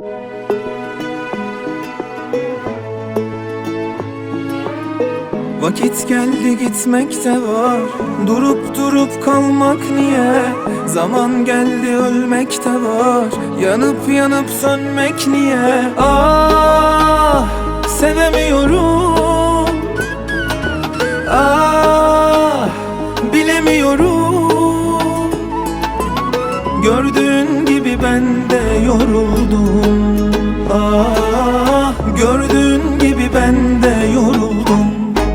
Vakit geldi gitmekte var, durup durup kalmak niye? Zaman geldi ölmek de var, yanıp yanıp sönmek niye? Ah, sevemiyorum. Ah, bilemiyorum. Gördüğün gibi ben de yoruldum. Ah, gördüğün gibi ben de yoruldum.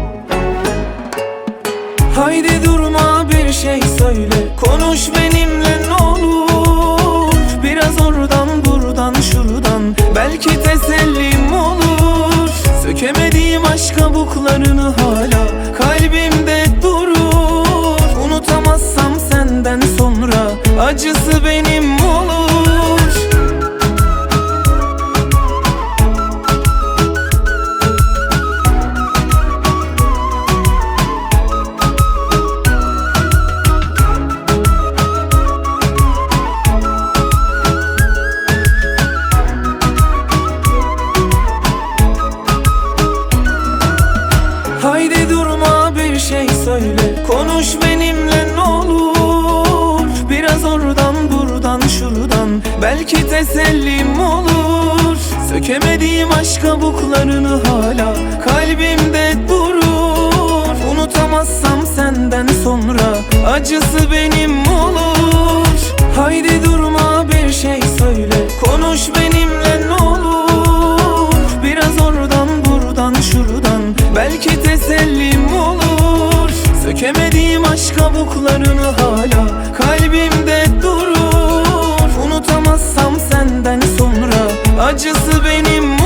Haydi durma, bir şey söyle, konuş benimle ne olur. Biraz oradan buradan şuradan, belki tesellim olur. Sökemediğim aşk kabuklarını hala kalbimde durur. Unutamazsam senden sonra acısı benim olur. Haydi durma, bir şey söyle, konuş benimle ne olur. Biraz oradan buradan şuradan, belki tesellim olur. Sökemediğim aşk kabuklarını hala kalbimde durur. Unutamazsam senden sonra acısı benim olur. Haydi durma, bir şey söyle, konuş benimle ne olur. Biraz oradan buradan şuradan, belki tesellim olur. Sökemediğim aşk kabuklarını hala kalbimde durur. Unutamazsam senden sonra acısı benim olur.